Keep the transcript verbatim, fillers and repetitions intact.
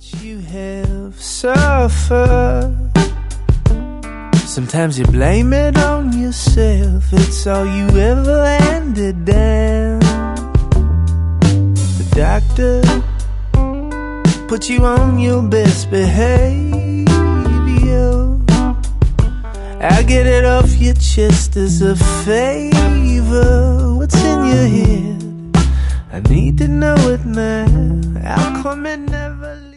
You have suffered. Sometimes you blame it on yourself. It's all you ever handed down. The doctor put you on your best behavior. I'll get it off your chest as a favor. What's in your head? I need to know it now. How come it never